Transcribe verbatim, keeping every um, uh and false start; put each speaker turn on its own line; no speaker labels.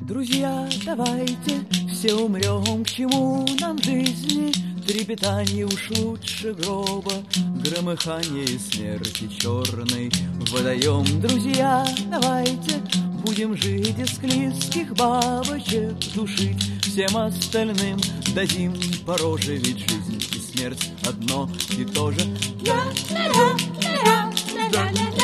Друзья, давайте все умрем, к чему нам жизни? Трепетание уж лучше гроба, громыхание смерти черной водоем. Друзья, давайте будем жить из склизких бабочек, душить всем остальным дадим по роже, ведь жизнь и смерть одно и то же. Ля-ля-ля-ля-ля-ля-ля.